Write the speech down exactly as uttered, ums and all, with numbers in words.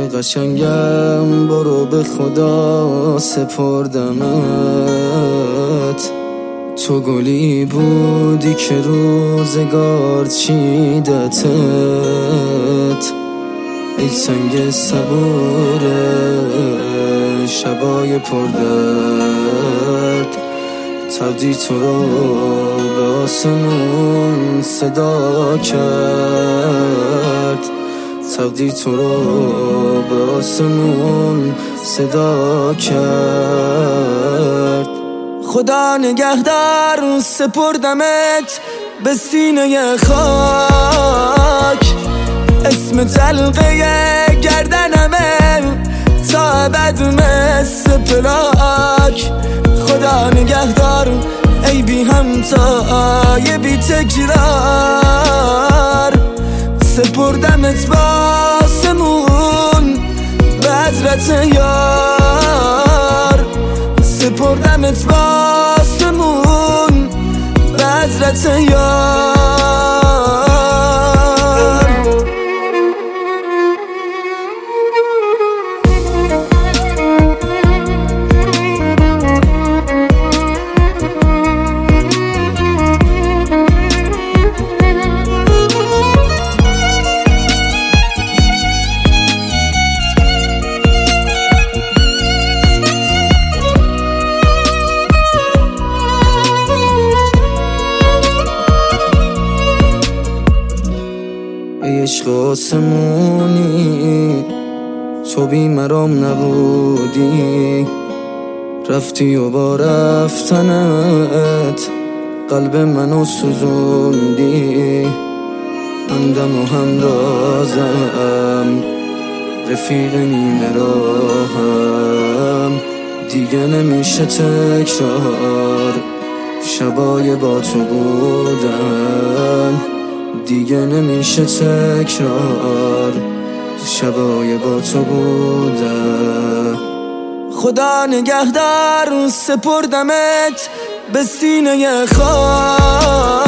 قشنگم برو به خدا سپردمت. تو گلی بودی که روزگار چیدتت، ای سنگ صبور شبای پردرد. تبدی تو رو به آسمون صدا کرد، تبدی تو رو به آسمون صدا کرد. خدا نگهدار سپردمت به سینه خاک، اسم تلقه گردنمه تا ابد مثل پلاک. خدا نگهدار ای بی همتای بی تکرار، سپردمت با آسمون به حضرت یار، سپردمت با آسمون به حضرت یار. ای عشق آسمونی تو بی مرام نبودی، رفتی و با رفتنت قلب منو سوزوندی. همدم و همرازم رفیق نیمه راهم، دیگه نمیشه تکرار شبای با تو بودن، دیگه نمیشه تکرار شبای با تو بودن. خدا نگهدار سپردمت به سینه خاک،